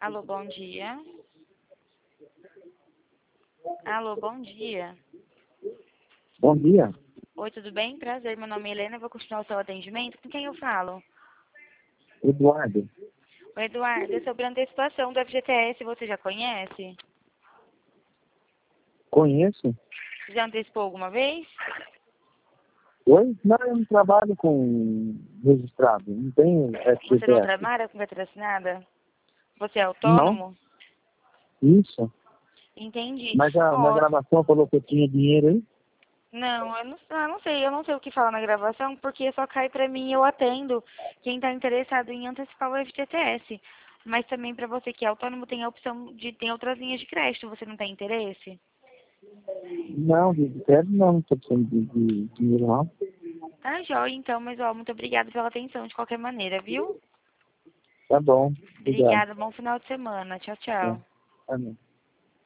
Alô, bom dia. Alô, bom dia. Bom dia, Oi, tudo bem? Prazer, meu nome é Helena, eu vou continuar o seu atendimento. Com quem eu falo? Eduardo. O Eduardo, é sobre a antecipação do FGTS, você já conhece? Conheço? Já antecipou alguma vez? Oi? Não, eu não trabalho com registrado, não tenho Você não FGTS. trabalha com carteira assinada? Você é Não, autônomo? isso. Entendi. Mas na Ó, gravação falou que eu tinha dinheiro aí? não, eu não sei o que falar na gravação, porque só cai pra mim e eu atendo quem tá interessado em antecipar o FGTS. Mas também pra você que é autônomo tem a opção de ter outras linhas de crédito, você não tem interesse? Não, de crédito não estou precisando de dinheiro não. Tá, joia, então, mas ó, muito obrigada pela atenção de qualquer maneira, viu? Tá bom, obrigado. Obrigada, bom final de semana. Tchau, É, tchau. amém.